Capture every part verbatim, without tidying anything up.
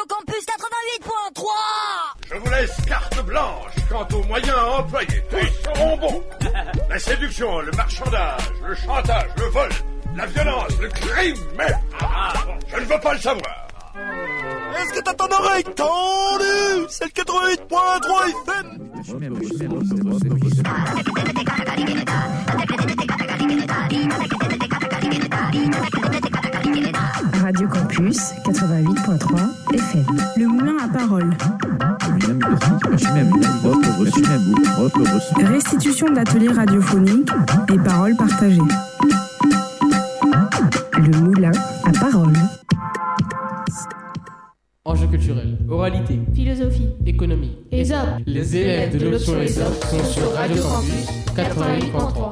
Campus quatre-vingt-huit point trois. Je vous laisse carte blanche quant aux moyens à employer. Tous seront bons. La séduction, le marchandage, le chantage, le vol, la violence, le crime, mais je ne veux pas le savoir. Est-ce que t'as ton oreille tendue? C'est le quatre-vingt-huit point trois F M. Radio Campus quatre-vingt-huit point trois F M. Le moulin à parole. Restitution d'ateliers radiophoniques et paroles partagées. Le moulin à parole. Enjeux culturels, oralité, philosophie, économie, E S O P. Les élèves de l'option E S O P sont sur Radio Campus quatre-vingt-huit point trois.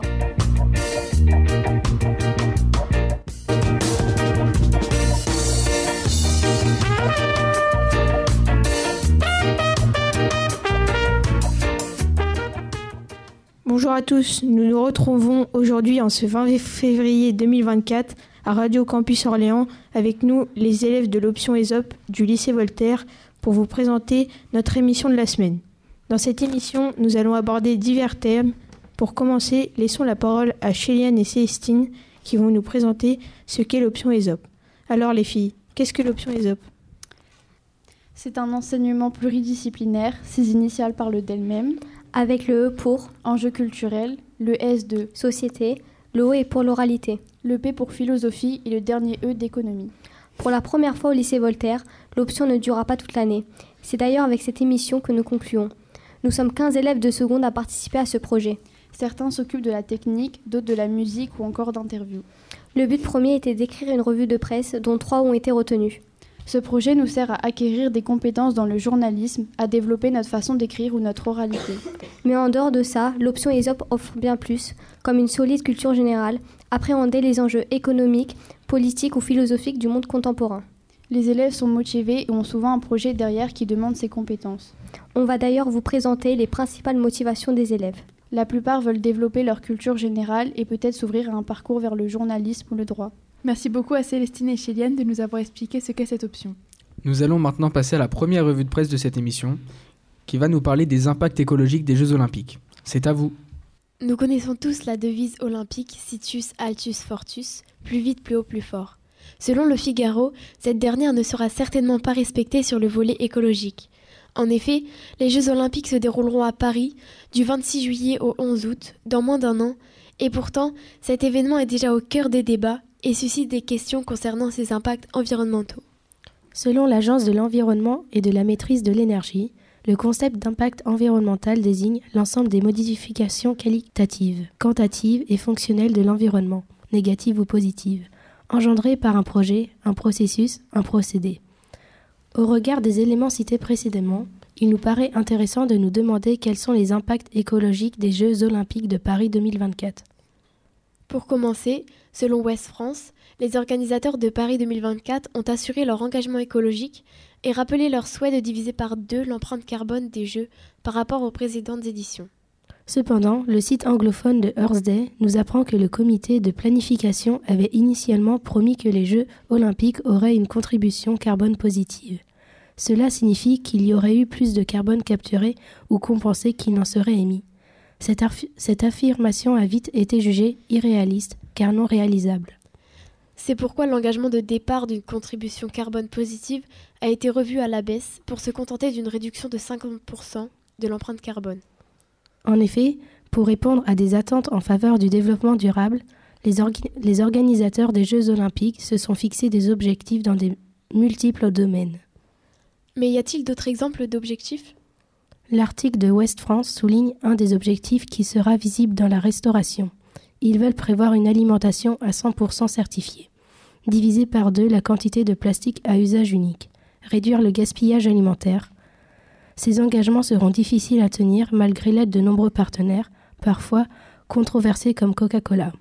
Bonjour à tous, nous nous retrouvons aujourd'hui en ce vingt février deux mille vingt-quatre à Radio Campus Orléans avec nous les élèves de l'option E S O P du lycée Voltaire pour vous présenter notre émission de la semaine. Dans cette émission, nous allons aborder divers thèmes. Pour commencer, laissons la parole à Chéliane et Célestine qui vont nous présenter ce qu'est l'option E S O P. Alors les filles, qu'est-ce que l'option E S O P ? C'est un enseignement pluridisciplinaire, ses initiales parlent d'elles-mêmes. Avec le E pour enjeux culturels, le S de société, le O est pour l'oralité, le P pour philosophie et le dernier E d'économie. Pour la première fois au lycée Voltaire, l'option ne durera pas toute l'année. C'est d'ailleurs avec cette émission que nous concluons. Nous sommes quinze élèves de seconde à participer à ce projet. Certains s'occupent de la technique, d'autres de la musique ou encore d'interviews. Le but premier était d'écrire une revue de presse dont trois ont été retenues. Ce projet nous sert à acquérir des compétences dans le journalisme, à développer notre façon d'écrire ou notre oralité. Mais en dehors de ça, l'option E S O P offre bien plus, comme une solide culture générale, appréhender les enjeux économiques, politiques ou philosophiques du monde contemporain. Les élèves sont motivés et ont souvent un projet derrière qui demande ces compétences. On va d'ailleurs vous présenter les principales motivations des élèves. La plupart veulent développer leur culture générale et peut-être s'ouvrir à un parcours vers le journalisme ou le droit. Merci beaucoup à Célestine et Chéliane de nous avoir expliqué ce qu'est cette option. Nous allons maintenant passer à la première revue de presse de cette émission, qui va nous parler des impacts écologiques des Jeux Olympiques. C'est à vous. Nous connaissons tous la devise olympique Situs Altus Fortus, plus vite, plus haut, plus fort. Selon le Figaro, cette dernière ne sera certainement pas respectée sur le volet écologique. En effet, les Jeux Olympiques se dérouleront à Paris du vingt-six juillet au onze août, dans moins d'un an, et pourtant, cet événement est déjà au cœur des débats et suscite des questions concernant ses impacts environnementaux. Selon l'Agence de l'environnement et de la maîtrise de l'énergie, le concept d'impact environnemental désigne l'ensemble des modifications qualitatives, quantitatives et fonctionnelles de l'environnement, négatives ou positives, engendrées par un projet, un processus, un procédé. Au regard des éléments cités précédemment, il nous paraît intéressant de nous demander quels sont les impacts écologiques des Jeux Olympiques de Paris deux mille vingt-quatre. Pour commencer, selon Ouest France, les organisateurs de Paris deux mille vingt-quatre ont assuré leur engagement écologique et rappelé leur souhait de diviser par deux l'empreinte carbone des Jeux par rapport aux précédentes éditions. Cependant, le site anglophone de Earth Day nous apprend que le comité de planification avait initialement promis que les Jeux Olympiques auraient une contribution carbone positive. Cela signifie qu'il y aurait eu plus de carbone capturé ou compensé qu'il n'en serait émis. Cette, aff- cette affirmation a vite été jugée irréaliste, car non réalisable. C'est pourquoi l'engagement de départ d'une contribution carbone positive a été revu à la baisse pour se contenter d'une réduction de cinquante pour cent de l'empreinte carbone. En effet, pour répondre à des attentes en faveur du développement durable, les, orga- les organisateurs des Jeux Olympiques se sont fixés des objectifs dans des multiples domaines. Mais y a-t-il d'autres exemples d'objectifs ? L'article de Ouest France souligne un des objectifs qui sera visible dans la restauration. Ils veulent prévoir une alimentation à cent pour cent certifiée, diviser par deux la quantité de plastique à usage unique, réduire le gaspillage alimentaire. Ces engagements seront difficiles à tenir malgré l'aide de nombreux partenaires, parfois controversés comme Coca-Cola.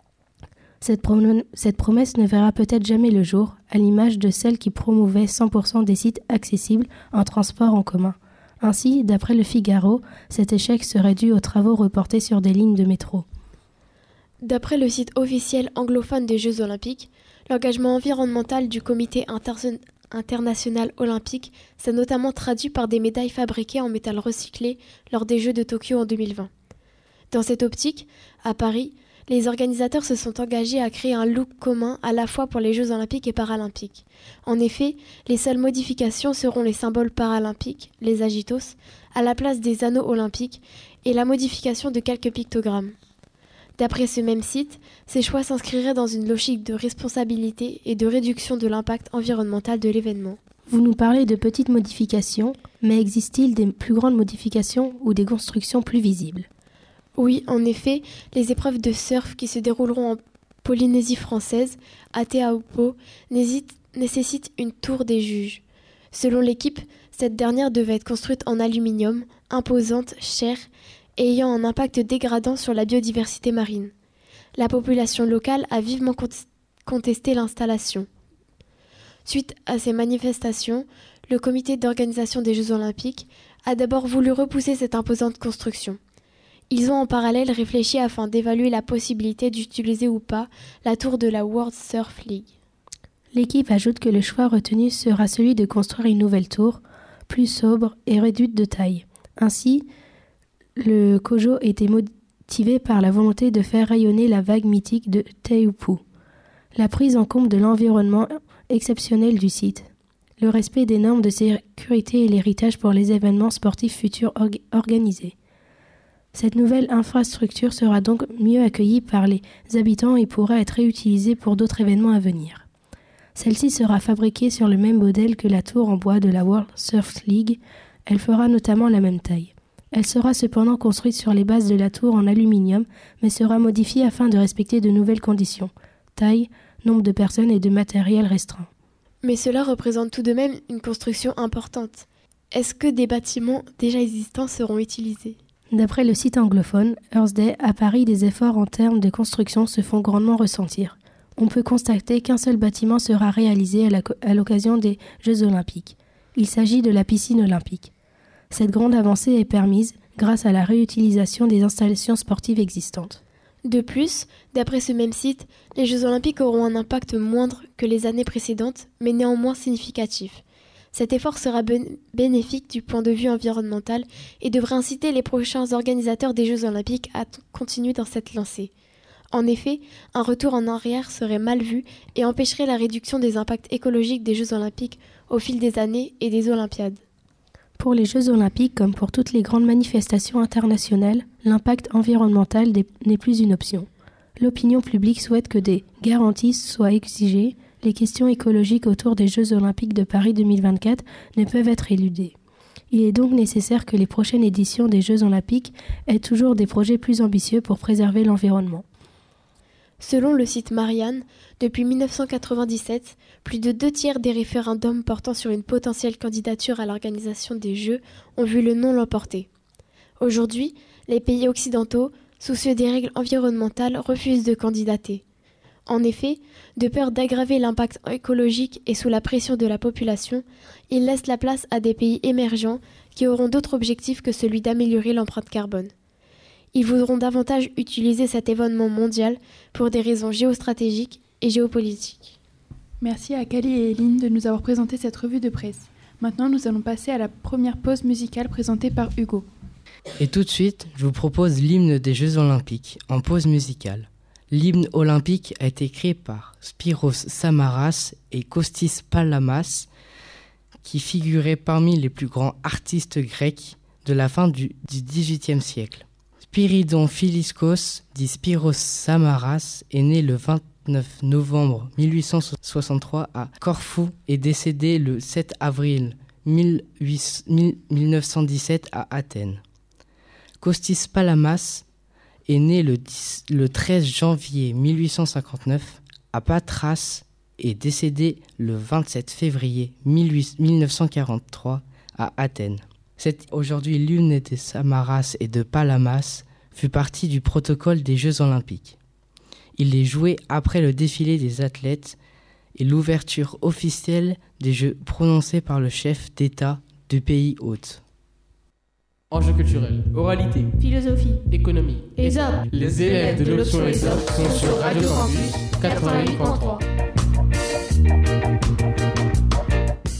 Cette, prom- cette promesse ne verra peut-être jamais le jour, à l'image de celle qui promouvait cent pour cent des sites accessibles en transport en commun. Ainsi, d'après le Figaro, cet échec serait dû aux travaux reportés sur des lignes de métro. D'après le site officiel anglophone des Jeux Olympiques, l'engagement environnemental du comité inter- international olympique s'est notamment traduit par des médailles fabriquées en métal recyclé lors des Jeux de Tokyo en deux mille vingt. Dans cette optique, à Paris, les organisateurs se sont engagés à créer un look commun à la fois pour les Jeux olympiques et paralympiques. En effet, les seules modifications seront les symboles paralympiques, les agitos, à la place des anneaux olympiques et la modification de quelques pictogrammes. D'après ce même site, ces choix s'inscriraient dans une logique de responsabilité et de réduction de l'impact environnemental de l'événement. Vous nous parlez de petites modifications, mais existe-t-il des plus grandes modifications ou des constructions plus visibles ? Oui, en effet, les épreuves de surf qui se dérouleront en Polynésie française, à Teahupo'o, nécessitent une tour des juges. Selon l'équipe, cette dernière devait être construite en aluminium, imposante, chère, et ayant un impact dégradant sur la biodiversité marine. La population locale a vivement contesté l'installation. Suite à ces manifestations, le comité d'organisation des Jeux olympiques a d'abord voulu repousser cette imposante construction. Ils ont en parallèle réfléchi afin d'évaluer la possibilité d'utiliser ou pas la tour de la World Surf League. L'équipe ajoute que le choix retenu sera celui de construire une nouvelle tour, plus sobre et réduite de taille. Ainsi, le Kojo était motivé par la volonté de faire rayonner la vague mythique de Teahupo'o, la prise en compte de l'environnement exceptionnel du site, le respect des normes de sécurité et l'héritage pour les événements sportifs futurs org- organisés. Cette nouvelle infrastructure sera donc mieux accueillie par les habitants et pourra être réutilisée pour d'autres événements à venir. Celle-ci sera fabriquée sur le même modèle que la tour en bois de la World Surf League. Elle fera notamment la même taille. Elle sera cependant construite sur les bases de la tour en aluminium, mais sera modifiée afin de respecter de nouvelles conditions, taille, nombre de personnes et de matériel restreint. Mais cela représente tout de même une construction importante. Est-ce que des bâtiments déjà existants seront utilisés ? D'après le site anglophone, Earth Day, à Paris, des efforts en termes de construction se font grandement ressentir. On peut constater qu'un seul bâtiment sera réalisé à, la, à l'occasion des Jeux olympiques. Il s'agit de la piscine olympique. Cette grande avancée est permise grâce à la réutilisation des installations sportives existantes. De plus, d'après ce même site, les Jeux olympiques auront un impact moindre que les années précédentes, mais néanmoins significatif. Cet effort sera ben- bénéfique du point de vue environnemental et devrait inciter les prochains organisateurs des Jeux olympiques à t- continuer dans cette lancée. En effet, un retour en arrière serait mal vu et empêcherait la réduction des impacts écologiques des Jeux olympiques au fil des années et des Olympiades. Pour les Jeux olympiques, comme pour toutes les grandes manifestations internationales, l'impact environnemental n'est plus une option. L'opinion publique souhaite que des garanties soient exigées. Les questions écologiques autour des Jeux olympiques de Paris deux mille vingt-quatre ne peuvent être éludées. Il est donc nécessaire que les prochaines éditions des Jeux olympiques aient toujours des projets plus ambitieux pour préserver l'environnement. Selon le site Marianne, depuis mille neuf cent quatre-vingt-dix-sept, plus de deux tiers des référendums portant sur une potentielle candidature à l'organisation des Jeux ont vu le non l'emporter. Aujourd'hui, les pays occidentaux, soucieux des règles environnementales, refusent de candidater. En effet, de peur d'aggraver l'impact écologique et sous la pression de la population, ils laissent la place à des pays émergents qui auront d'autres objectifs que celui d'améliorer l'empreinte carbone. Ils voudront davantage utiliser cet événement mondial pour des raisons géostratégiques et géopolitiques. Merci à Kali et Eline de nous avoir présenté cette revue de presse. Maintenant, nous allons passer à la première pause musicale présentée par Hugo. Et tout de suite, je vous propose l'hymne des Jeux Olympiques en pause musicale. L'hymne olympique a été créé par Spyros Samaras et Kostis Palamas, qui figuraient parmi les plus grands artistes grecs de la fin du dix-huitième siècle. Spiridon Philiskos, dit Spyros Samaras, est né le vingt-neuf novembre mille huit cent soixante-trois à Corfou et décédé le sept avril mille neuf cent dix-sept à Athènes. Kostis Palamas est né le, dix, le treize janvier mille huit cent cinquante-neuf à Patras et décédé le vingt-sept février mille neuf cent quarante-trois à Athènes. Cette, aujourd'hui, l'hymne des Samaras et de Palamas fut partie du protocole des Jeux Olympiques. Il est joué après le défilé des athlètes et l'ouverture officielle des Jeux prononcée par le chef d'État du pays hôte. Enjeux culturels, oralité, philosophie, économie, ESOP. Les élèves de l'option ESOP sont sur Radio Campus quatre-vingt-huit point trois.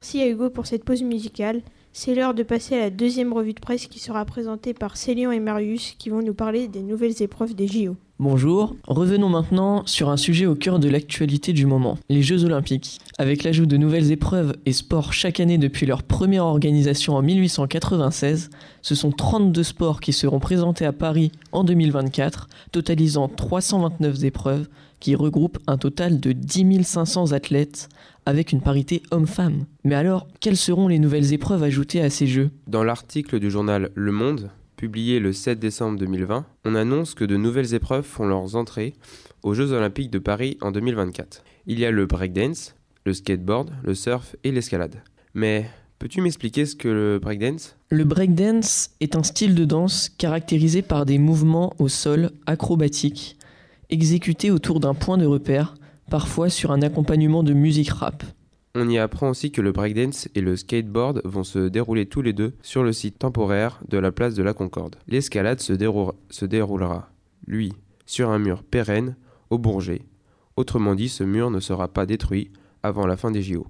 Merci à Hugo pour cette pause musicale. C'est l'heure de passer à la deuxième revue de presse qui sera présentée par Célian et Marius qui vont nous parler des nouvelles épreuves des J O. Bonjour, revenons maintenant sur un sujet au cœur de l'actualité du moment, les Jeux Olympiques. Avec l'ajout de nouvelles épreuves et sports chaque année depuis leur première organisation en mille huit cent quatre-vingt-seize, ce sont trente-deux sports qui seront présentés à Paris en deux mille vingt-quatre, totalisant trois cent vingt-neuf épreuves qui regroupent un total de dix mille cinq cents athlètes avec une parité homme-femme. Mais alors, quelles seront les nouvelles épreuves ajoutées à ces Jeux ? Dans l'article du journal Le Monde, publié le sept décembre deux mille vingt, on annonce que de nouvelles épreuves font leurs entrées aux Jeux Olympiques de Paris en deux mille vingt-quatre. Il y a le breakdance, le skateboard, le surf et l'escalade. Mais peux-tu m'expliquer ce que le breakdance ? Le breakdance est un style de danse caractérisé par des mouvements au sol acrobatiques, exécutés autour d'un point de repère, parfois sur un accompagnement de musique rap. On y apprend aussi que le breakdance et le skateboard vont se dérouler tous les deux sur le site temporaire de la place de la Concorde. L'escalade se, déroula, se déroulera, lui, sur un mur pérenne au Bourget. Autrement dit, ce mur ne sera pas détruit avant la fin des J O.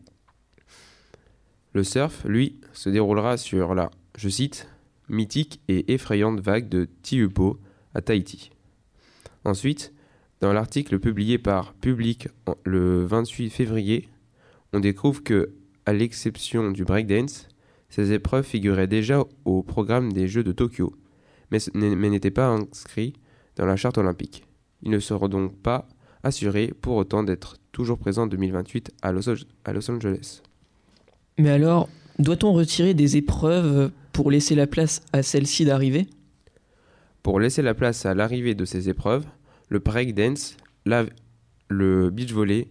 Le surf, lui, se déroulera sur la, je cite, mythique et effrayante vague de Tiupo à Tahiti. Ensuite, dans l'article publié par Public le vingt-huit février, on découvre que, à l'exception du breakdance, ces épreuves figuraient déjà au programme des Jeux de Tokyo, mais, mais n'étaient pas inscrits dans la charte olympique. Ils ne seront donc pas assurés pour autant d'être toujours présents en deux mille vingt-huit à Los, à Los Angeles. Mais alors, doit-on retirer des épreuves pour laisser la place à celles-ci d'arriver ? Pour laisser la place à l'arrivée de ces épreuves, le breakdance, la, le beach volley,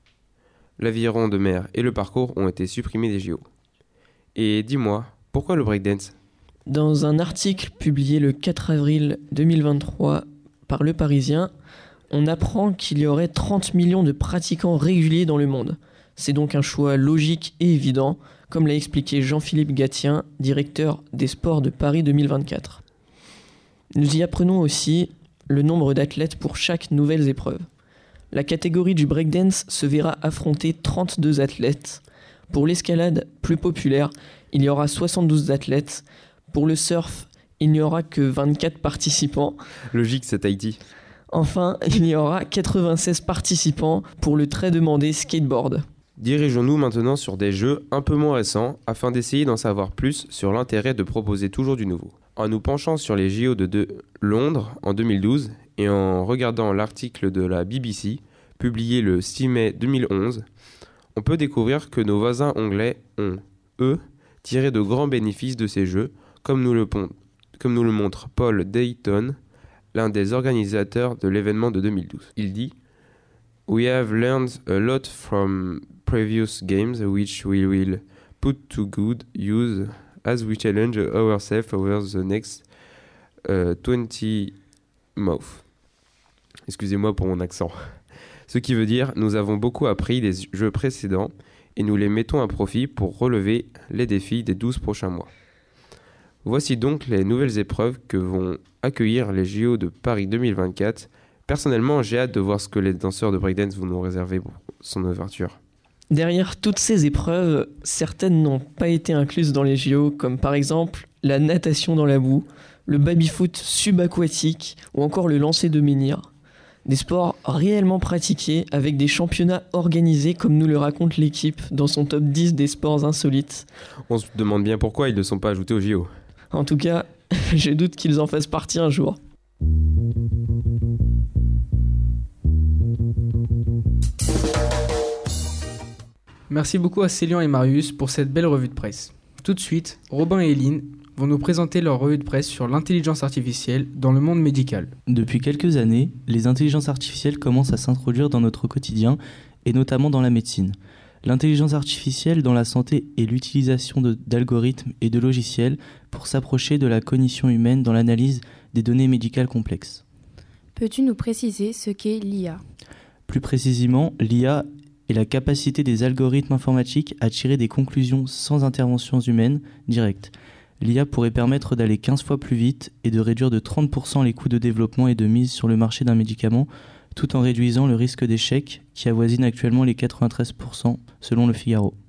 l'aviron de mer et le parcours ont été supprimés des J O. Et dis-moi, pourquoi le breakdance ? Dans un article publié le quatre avril deux mille vingt-trois par Le Parisien, on apprend qu'il y aurait trente millions de pratiquants réguliers dans le monde. C'est donc un choix logique et évident, comme l'a expliqué Jean-Philippe Gatien, directeur des sports de Paris deux mille vingt-quatre. Nous y apprenons aussi le nombre d'athlètes pour chaque nouvelle épreuve. La catégorie du breakdance se verra affronter trente-deux athlètes. Pour l'escalade plus populaire, il y aura soixante-douze athlètes. Pour le surf, il n'y aura que vingt-quatre participants. Logique, c'est Tahiti. Enfin, il y aura quatre-vingt-seize participants pour le très demandé skateboard. Dirigeons-nous maintenant sur des jeux un peu moins récents afin d'essayer d'en savoir plus sur l'intérêt de proposer toujours du nouveau. En nous penchant sur les J O de, de Londres en deux mille douze et en regardant l'article de la B B C publié le six mai deux mille onze, on peut découvrir que nos voisins anglais ont, eux, tiré de grands bénéfices de ces jeux, comme nous le, pon- comme nous le montre Paul Dayton, l'un des organisateurs de l'événement de deux mille douze. Il dit « We have learned a lot from previous games which we will put to good use as we challenge ourselves over the next uh, twenty months. » Excusez-moi pour mon accent. Ce qui veut dire, nous avons beaucoup appris des jeux précédents et nous les mettons à profit pour relever les défis des douze prochains mois. Voici donc les nouvelles épreuves que vont accueillir les J O de Paris deux mille vingt-quatre. Personnellement, j'ai hâte de voir ce que les danseurs de breakdance vont nous réserver pour son ouverture. Derrière toutes ces épreuves, certaines n'ont pas été incluses dans les J O, comme par exemple la natation dans la boue, le baby-foot subaquatique ou encore le lancer de menhir. Des sports réellement pratiqués avec des championnats organisés comme nous le raconte l'équipe dans son top dix des sports insolites. On se demande bien pourquoi ils ne sont pas ajoutés aux J O. En tout cas, je doute qu'ils en fassent partie un jour. Merci beaucoup à Célian et Marius pour cette belle revue de presse. Tout de suite, Robin et Eline vont nous présenter leur revue de presse sur l'intelligence artificielle dans le monde médical. Depuis quelques années, les intelligences artificielles commencent à s'introduire dans notre quotidien et notamment dans la médecine. L'intelligence artificielle dans la santé est l'utilisation de, d'algorithmes et de logiciels pour s'approcher de la cognition humaine dans l'analyse des données médicales complexes. Peux-tu nous préciser ce qu'est l'I A ? Plus précisément, l'I A est la capacité des algorithmes informatiques à tirer des conclusions sans interventions humaines directes. L'I A pourrait permettre d'aller quinze fois plus vite et de réduire de trente pour cent les coûts de développement et de mise sur le marché d'un médicament, tout en réduisant le risque d'échec qui avoisine actuellement les quatre-vingt-treize pour cent selon Le Figaro.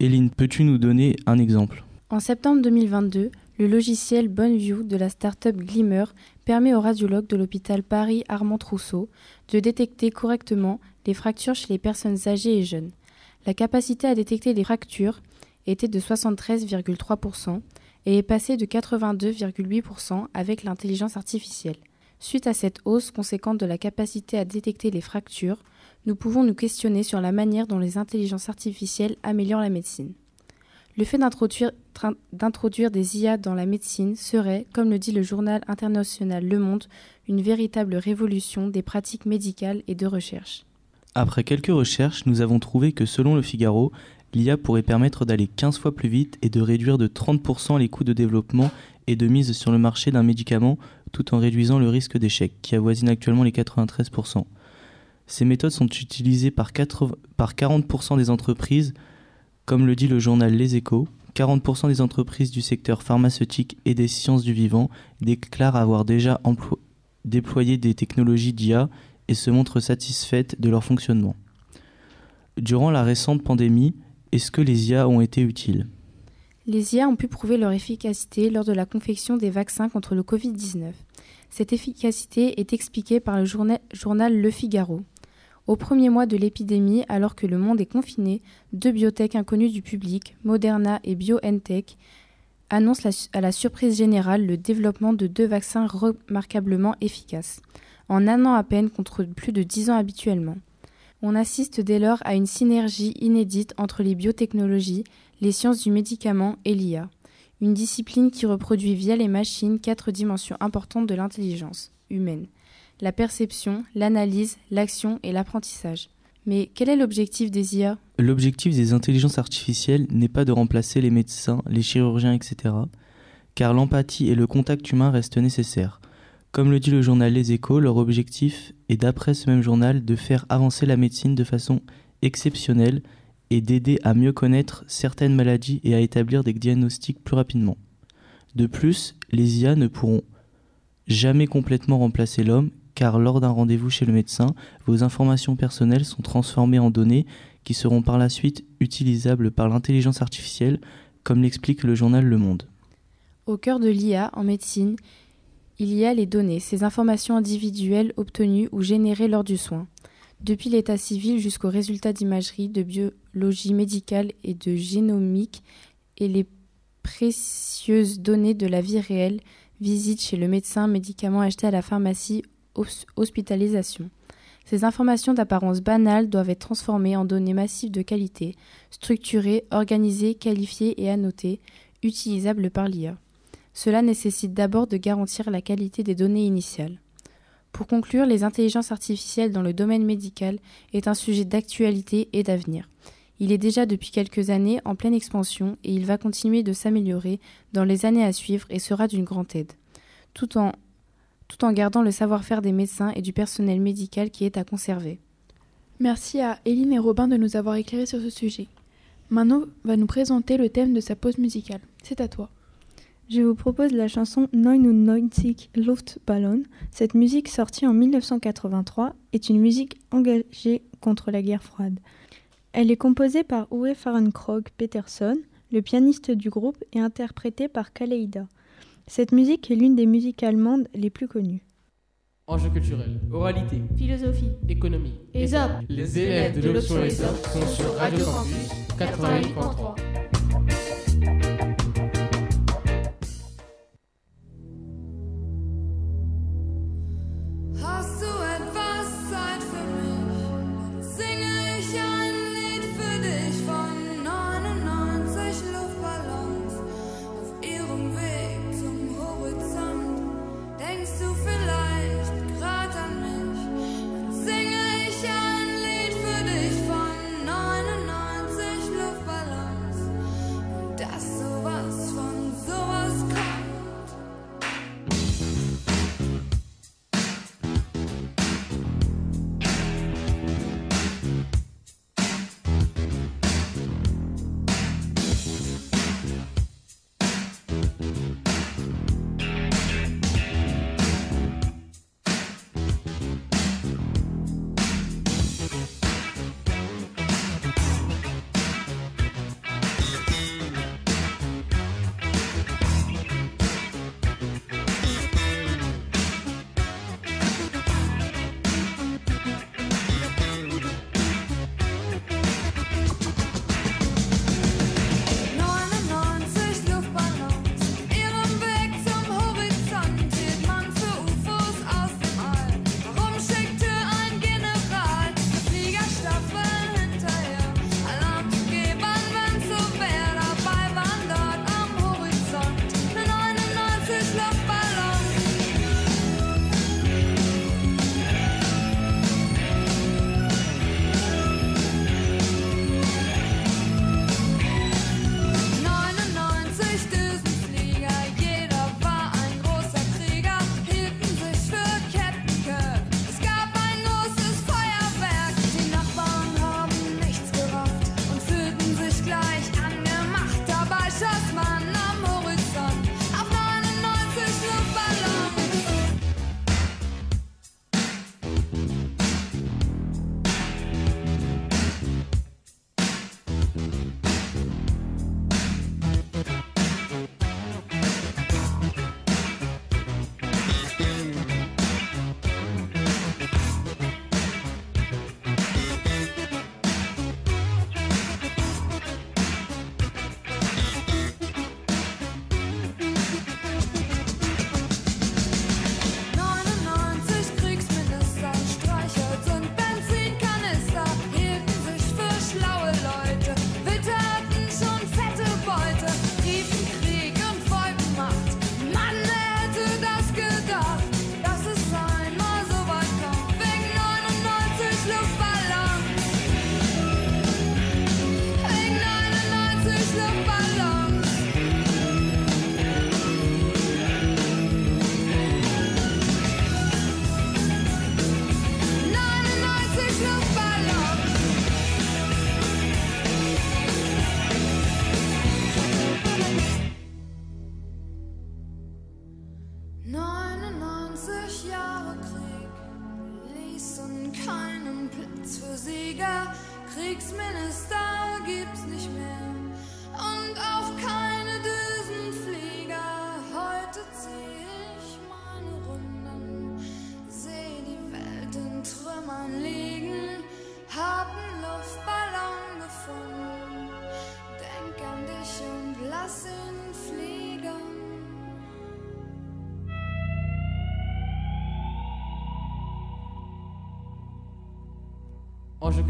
Eline, peux-tu nous donner un exemple ? En septembre deux mille vingt-deux, le logiciel Boneview de la start-up Glimmer permet aux radiologues de l'hôpital Paris Armand Trousseau de détecter correctement les fractures chez les personnes âgées et jeunes. La capacité à détecter les fractures était de soixante-treize virgule trois pour cent et est passée de quatre-vingt-deux virgule huit pour cent avec l'intelligence artificielle. Suite à cette hausse conséquente de la capacité à détecter les fractures, nous pouvons nous questionner sur la manière dont les intelligences artificielles améliorent la médecine. Le fait d'introduire, d'introduire des I A dans la médecine serait, comme le dit le journal international Le Monde, une véritable révolution des pratiques médicales et de recherche. Après quelques recherches, nous avons trouvé que selon Le Figaro, l'I A pourrait permettre d'aller quinze fois plus vite et de réduire de trente pour cent les coûts de développement et de mise sur le marché d'un médicament tout en réduisant le risque d'échec, qui avoisine actuellement les quatre-vingt-treize pour cent. Ces méthodes sont utilisées par, quatre-vingts, par quarante pour cent des entreprises, comme le dit le journal Les Échos. quarante pour cent des entreprises du secteur pharmaceutique et des sciences du vivant déclarent avoir déjà emplo- déployé des technologies d'I A et se montrent satisfaites de leur fonctionnement. Durant la récente pandémie, est-ce que les I A ont été utiles ? Les I A ont pu prouver leur efficacité lors de la confection des vaccins contre le covid dix-neuf. Cette efficacité est expliquée par le journal, journal Le Figaro. Au premier mois de l'épidémie, alors que le monde est confiné, deux biotech inconnues du public, Moderna et BioNTech, annoncent la, à la surprise générale le développement de deux vaccins remarquablement efficaces, en un an à peine contre plus de dix ans habituellement. On assiste dès lors à une synergie inédite entre les biotechnologies, les sciences du médicament et l'I A, une discipline qui reproduit via les machines quatre dimensions importantes de l'intelligence humaine, la perception, l'analyse, l'action et l'apprentissage. Mais quel est l'objectif des I A ? L'objectif des intelligences artificielles n'est pas de remplacer les médecins, les chirurgiens, et cetera, car l'empathie et le contact humain restent nécessaires. Comme le dit le journal Les Échos, leur objectif est, d'après ce même journal, de faire avancer la médecine de façon exceptionnelle et d'aider à mieux connaître certaines maladies et à établir des diagnostics plus rapidement. De plus, les I A ne pourront jamais complètement remplacer l'homme, car lors d'un rendez-vous chez le médecin, vos informations personnelles sont transformées en données qui seront par la suite utilisables par l'intelligence artificielle, comme l'explique le journal Le Monde. Au cœur de l'I A en médecine, il y a les données, ces informations individuelles obtenues ou générées lors du soin. Depuis l'état civil jusqu'aux résultats d'imagerie, de biologie médicale et de génomique et les précieuses données de la vie réelle, visites chez le médecin, médicaments achetés à la pharmacie, hospitalisation. Ces informations d'apparence banale doivent être transformées en données massives de qualité, structurées, organisées, qualifiées et annotées, utilisables par l'I A. Cela nécessite d'abord de garantir la qualité des données initiales. Pour conclure, les intelligences artificielles dans le domaine médical est un sujet d'actualité et d'avenir. Il est déjà depuis quelques années en pleine expansion et il va continuer de s'améliorer dans les années à suivre et sera d'une grande aide, tout en, tout en gardant le savoir-faire des médecins et du personnel médical qui est à conserver. Merci à Eline et Robin de nous avoir éclairés sur ce sujet. Mano va nous présenter le thème de sa pause musicale. C'est à toi. Je vous propose la chanson neunundneunzig Luftballon. Cette musique, sortie en mille neuf cent quatre-vingt-trois, est une musique engagée contre la guerre froide. Elle est composée par Uwe Fahrenkrog Peterson, le pianiste du groupe, et interprétée par Kaleida. Cette musique est l'une des musiques allemandes les plus connues. Enjeux culturels, oralité, philosophie, économie, ESOP. Les élèves de l'option ESOP sont sur Radio Campus quatre-vingt-huit virgule trois. Hast du etwas Zeit für mich? Singe ich ein Lied für dich von neunundneunzig Luftballons auf ihrem Weg zum Horizont. Denkst du vielleicht grad an mich? Dann singe ich ein Lied für dich von neunundneunzig Luftballons.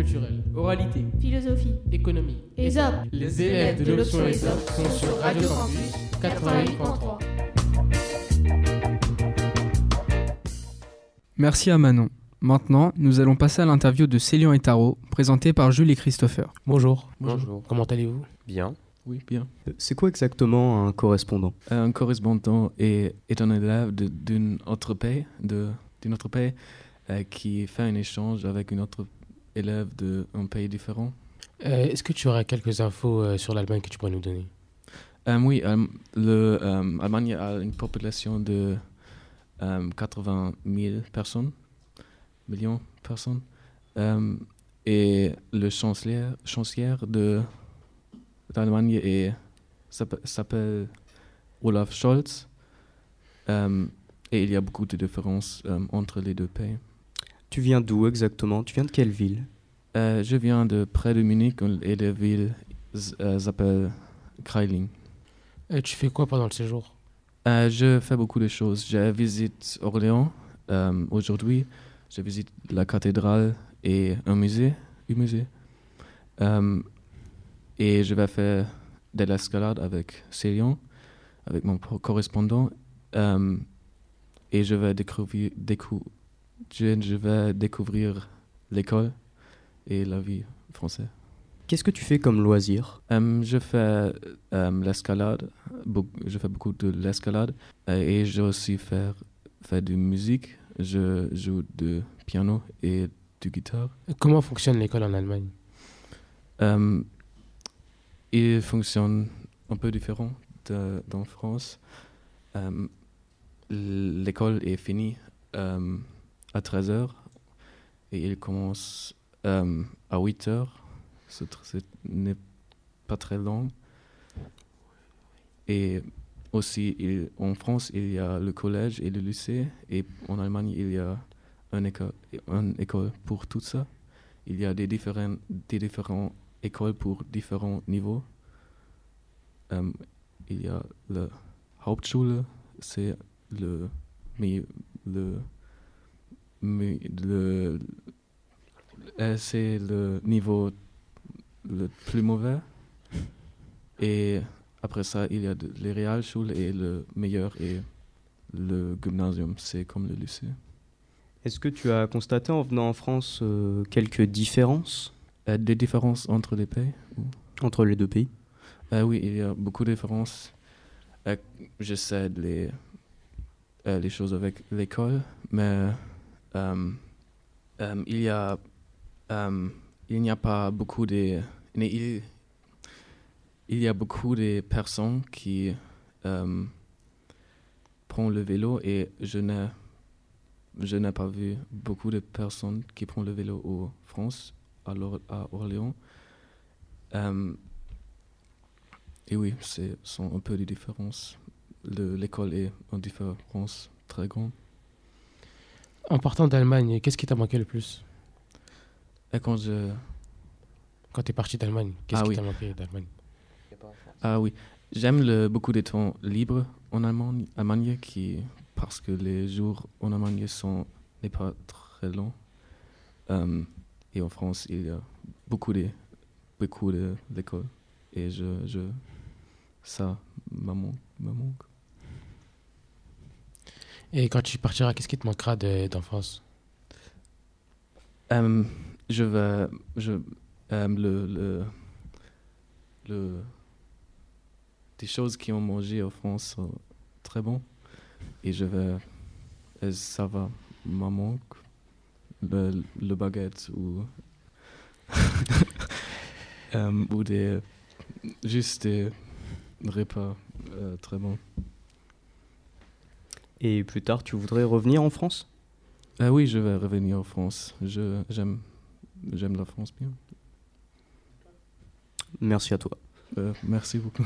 culturel, oralité, philosophie, économie, Ésop. Les élèves de l'option Ésop sont sur Radio Campus quatre-vingt-huit point trois. Merci à Manon. Maintenant, nous allons passer à l'interview de Célian et Taro, présentée par Jules et Christopher. Bonjour. Bonjour. Comment allez-vous? Bien. Oui, bien. C'est quoi exactement un correspondant? Un correspondant est, est un élève de- d'une autre pays, de, d'une autre pays euh, qui fait un échange avec une autre élève d'un pays différent. Euh, Est-ce que tu aurais quelques infos euh, sur l'Allemagne que tu pourrais nous donner? Euh, oui, euh, le, euh, l'Allemagne a une population de euh, quatre-vingt mille personnes, millions de personnes, euh, et le chancelier, chancelier de l'Allemagne est, s'appelle, s'appelle Olaf Scholz, euh, et il y a beaucoup de différences euh, entre les deux pays. Tu viens d'où exactement? Tu viens de quelle ville? Euh, je viens de près de Munich et la ville euh, s'appelle Kreiling. Et tu fais quoi pendant le séjour? Euh, je fais beaucoup de choses. Je visite Orléans euh, aujourd'hui. Je visite la cathédrale et un musée. Un musée. Euh, et je vais faire de l'escalade avec Célian, avec mon pro- correspondant. Euh, et je vais découvrir, décou- je, je vais découvrir l'école et la vie française. Qu'est-ce que tu fais comme loisir? Euh, je fais euh, l'escalade, Beau- je fais beaucoup de l'escalade euh, et je aussi faire, faire de musique. Je joue du piano et du guitare. Comment fonctionne l'école en Allemagne? Euh, il fonctionne un peu différent de, d'en France. Euh, l'école est finie euh, à treize heures et il commence euh, à huit heures. Ce n'est pas très long. Et aussi, il, en France, il y a le collège et le lycée. Et en Allemagne, il y a une école, une école pour tout ça. Il y a des différents, des différentes écoles pour différents niveaux. Euh, il y a la Hauptschule, c'est le, mais le, mais le, euh, c'est le niveau le plus mauvais. Et après ça, il y a de, les Realschule et le meilleur est le Gymnasium, c'est comme le lycée. Est-ce que tu as constaté en venant en France euh, quelques différences? Euh, des différences entre les pays? Ou? Entre les deux pays? Euh, oui, il y a beaucoup de différences. Euh, je sais les, euh, les choses avec l'école, mais euh, euh, il y a euh, il n'y a pas beaucoup de mais il, il y a beaucoup de personnes qui euh, prennent le vélo et je n'ai je n'ai pas vu beaucoup de personnes qui prennent le vélo en France, à, à Orléans. Euh, et oui, ce sont un peu des différences. Le, l'école est en différence très grande. En partant d'Allemagne, qu'est-ce qui t'a manqué le plus? Et quand je... Quand tu es parti d'Allemagne, qu'est-ce ah, qui oui. t'a manqué d'Allemagne? Ah oui, j'aime le, beaucoup de temps libres en Allemagne, Allemagne qui, parce que les jours en Allemagne sont n'est pas très longs. Um, et en France, il y a beaucoup de beaucoup de l'école et je, je ça me manque, me manque. Et quand tu partiras, qu'est-ce qui te manquera de, d'enfance? Um, je vais je um, le, le le des choses qui ont mangé en France sont très bons et je vais et ça va me manque le, le baguette ou um, ou des juste des repas euh, très bons. Et plus tard, tu voudrais revenir en France? Euh, oui, je vais revenir en France. Je, j'aime, j'aime la France bien. Merci à toi. Euh, merci beaucoup.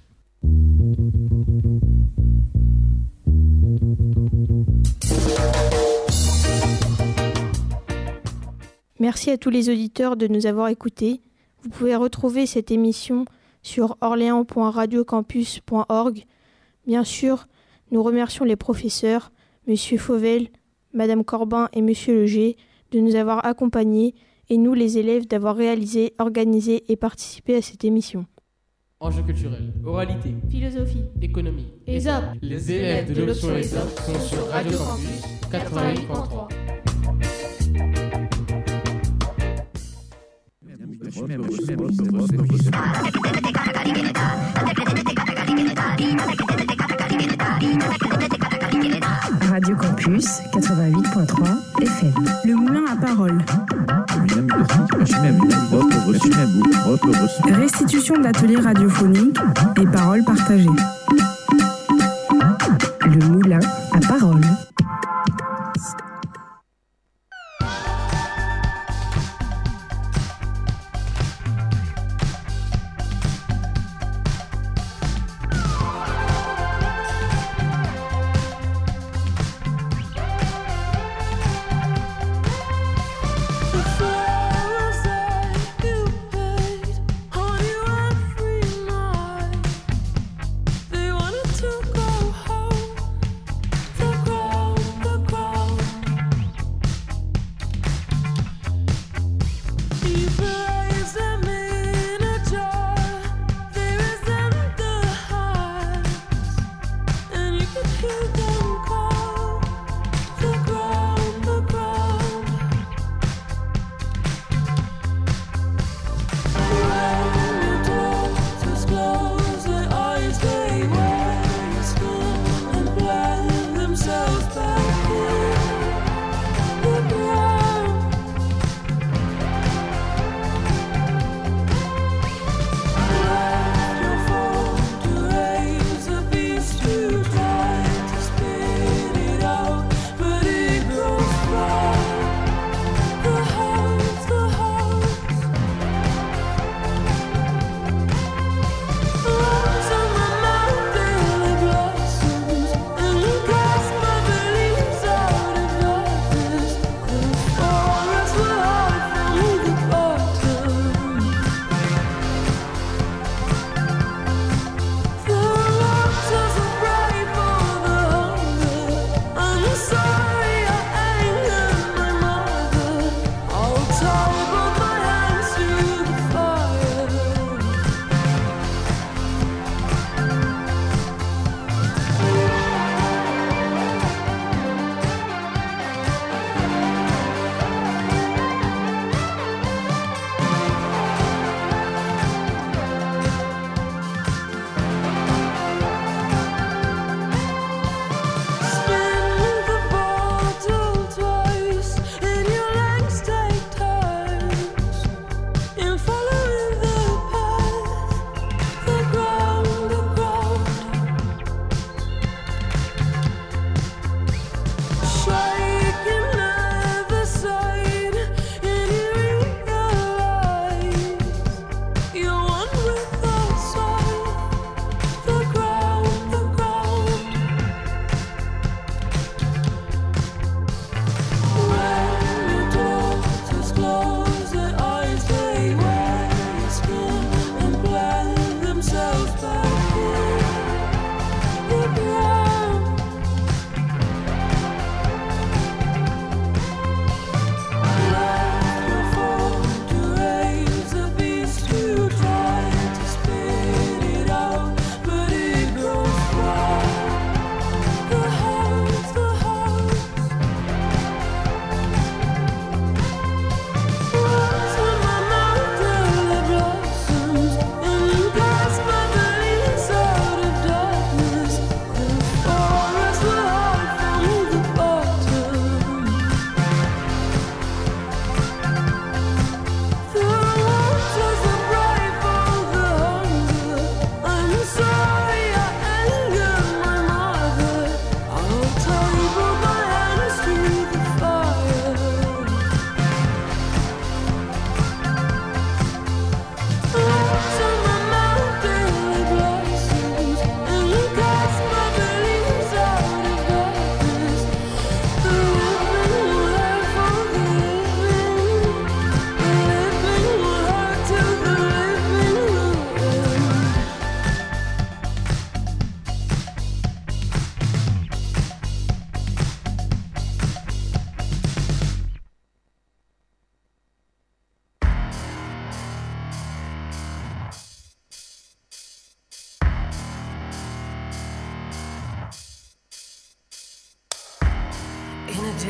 Merci à tous les auditeurs de nous avoir écoutés. Vous pouvez retrouver cette émission sur orléans point radiocampus point org. Bien sûr, nous remercions les professeurs, Monsieur Fauvel, Madame Corbin et Monsieur Leger, de nous avoir accompagnés et nous les élèves d'avoir réalisé, organisé et participé à cette émission. Enjeux culturels, oralité, philosophie, économie, ESOP. Les élèves de l'option ESOP sont sur Radio Campus quatre-vingt-huit virgule trois. Radio Campus quatre-vingt-huit virgule trois F M. Le moulin à parole. Restitution d'ateliers radiophoniques et paroles partagées. Le moulin à parole. They wanted to go home. The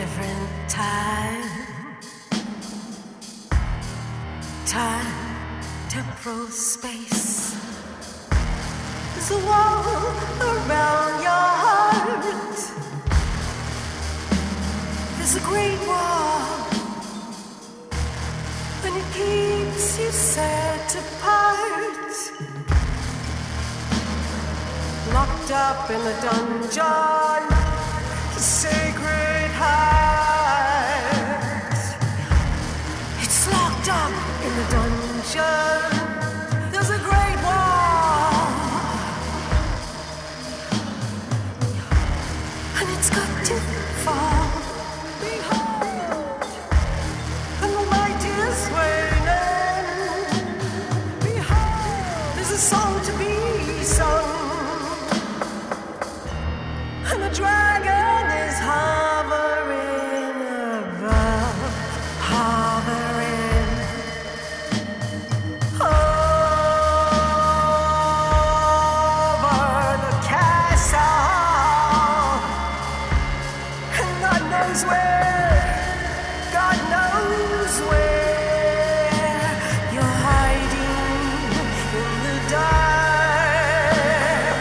different time. Time, temporal space. There's a wall around your heart. There's a great wall, and it keeps you set apart. Locked up in a dungeon, the sacred heart. It's locked up in the dungeon. There's a great wall, and it's got to fall. Behold, and the light is waning. Behold, there's a song to be sung, and the dragon is hovering above, hovering over the castle. And God knows where, God knows where you're hiding in the dark.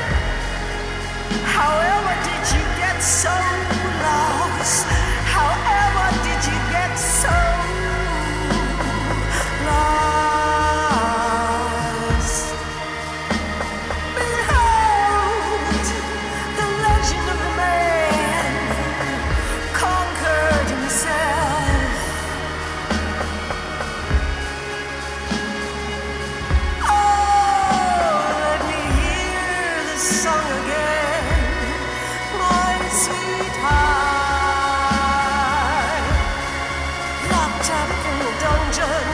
However did you get so lost? However did you get so lost? Behold, the legend of a man conquered himself. Oh, let me hear the song again, my sweetheart. Locked up in the dungeon.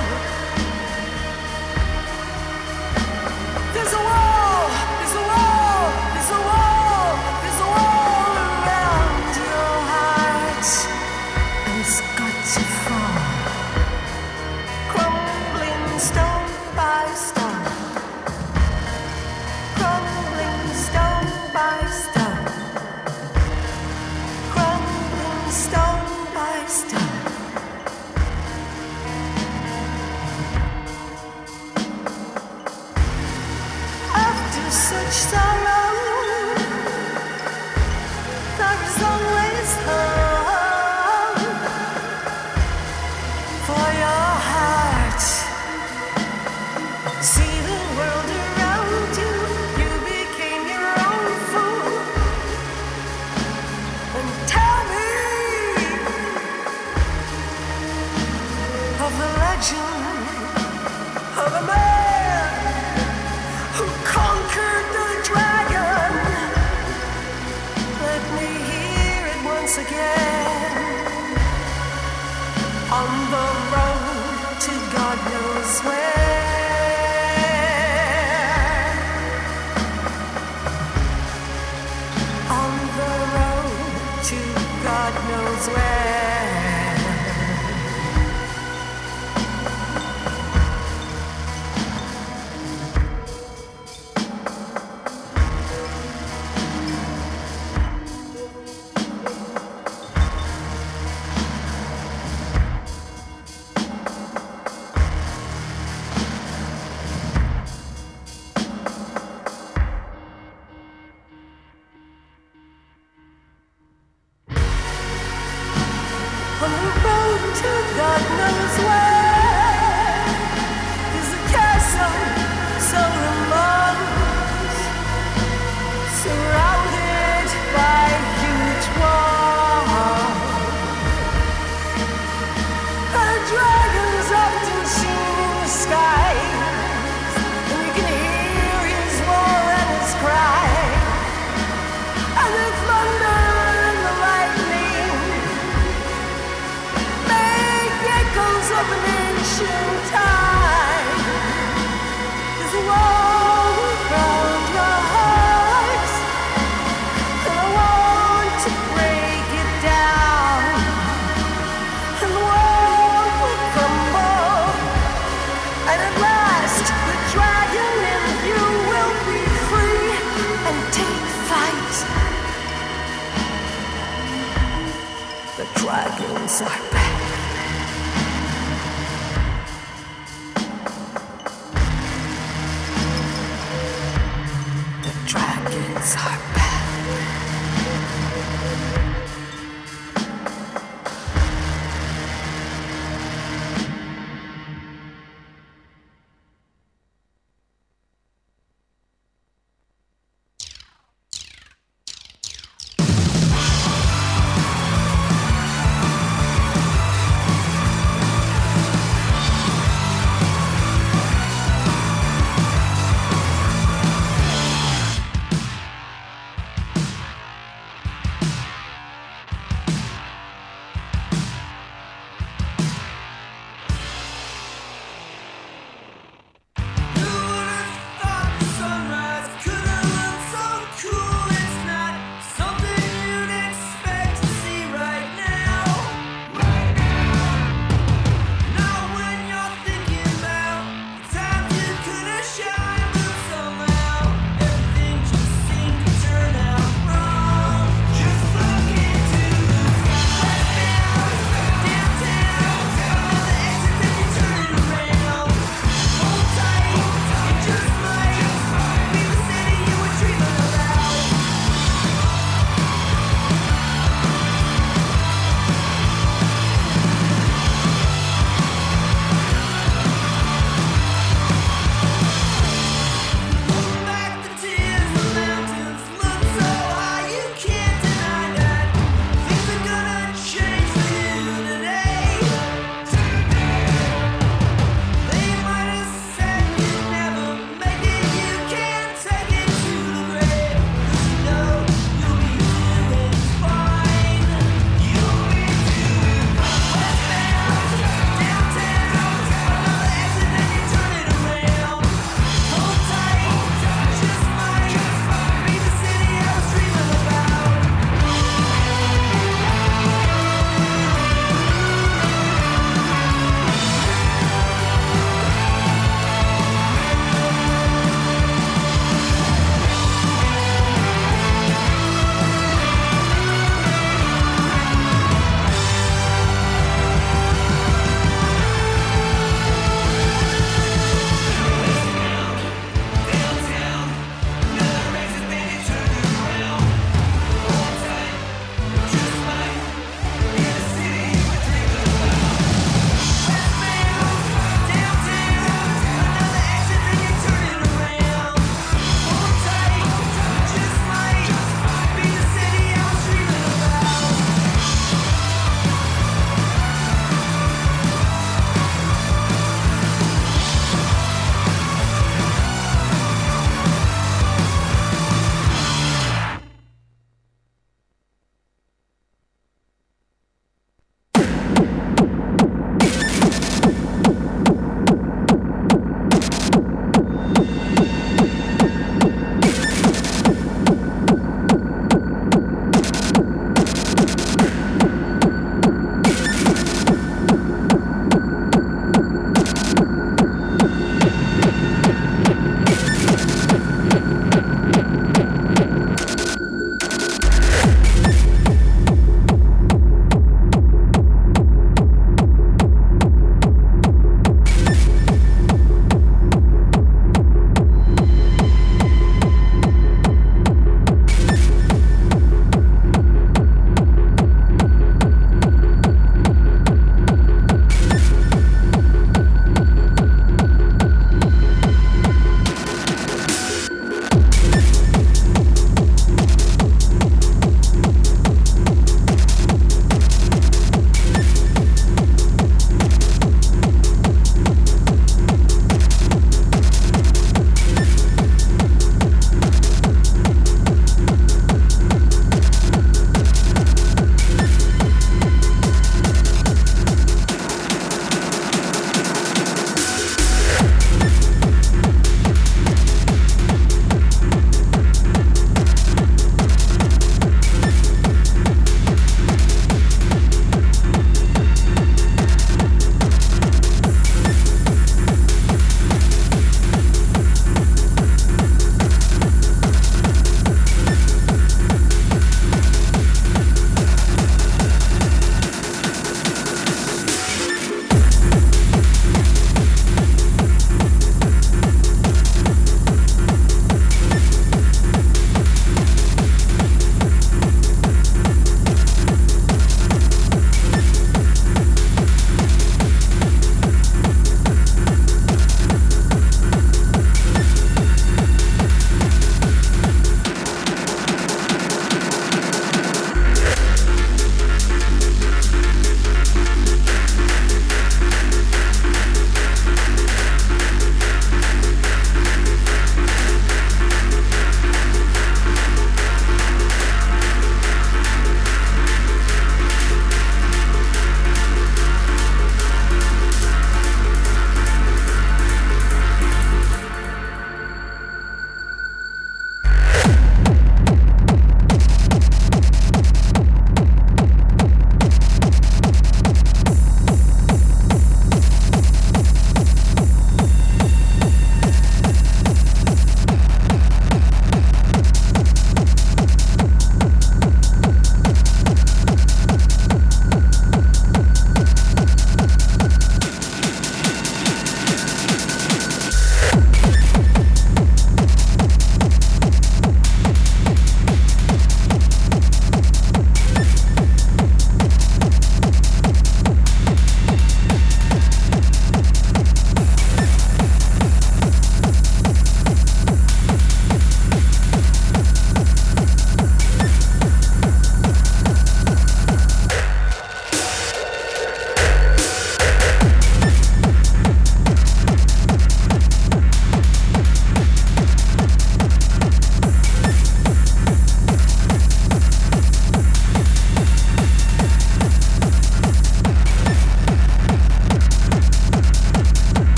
There's a wall, there's a wall, there's a wall, there's a wall around your heart, and it's got to fall, crumbling stone by stone, crumbling stone by stone, crumbling stone by stone. After such sorrow, there is always hope for your heart. See the world around you, you became your own fool. And tell me of the legend of a man who conquered the dragon. dragons are back. The dragons are back.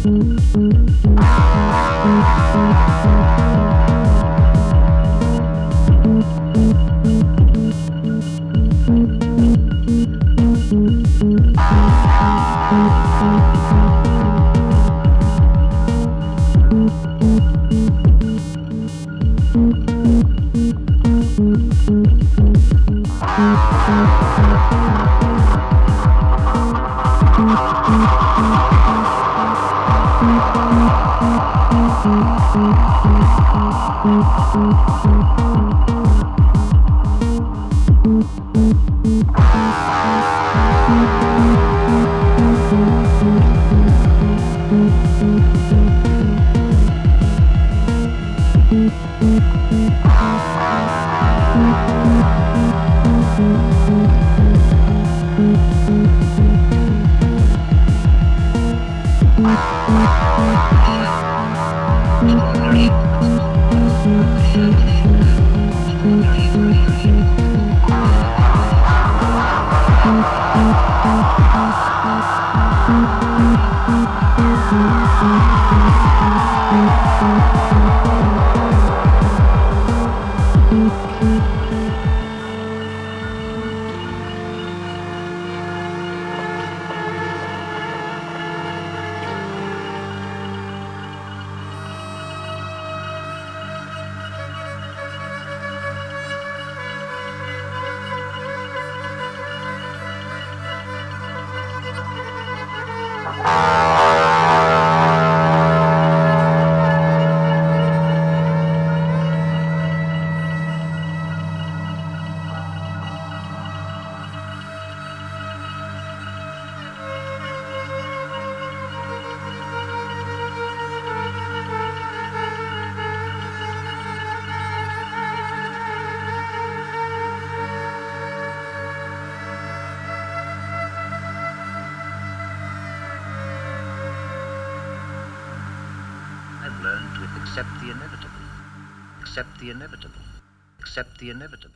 I've learned to accept the inevitable, accept the inevitable, accept the inevitable.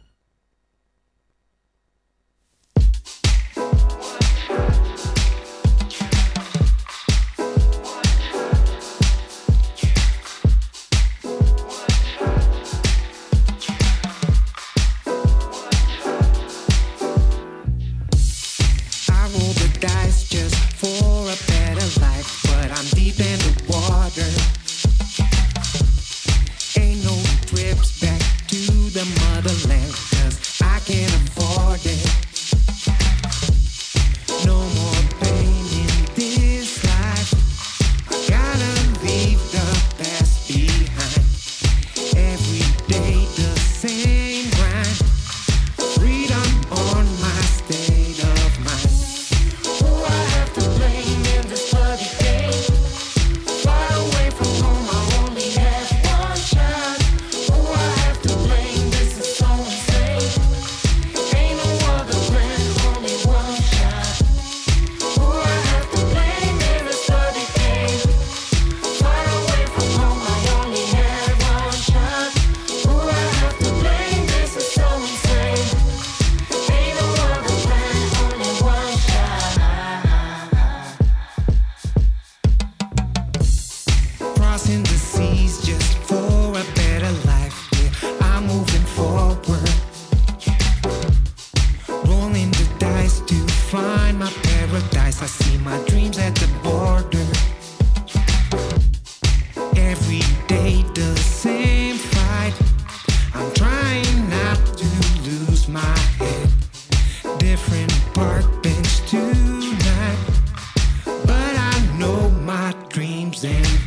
But I know my dreams and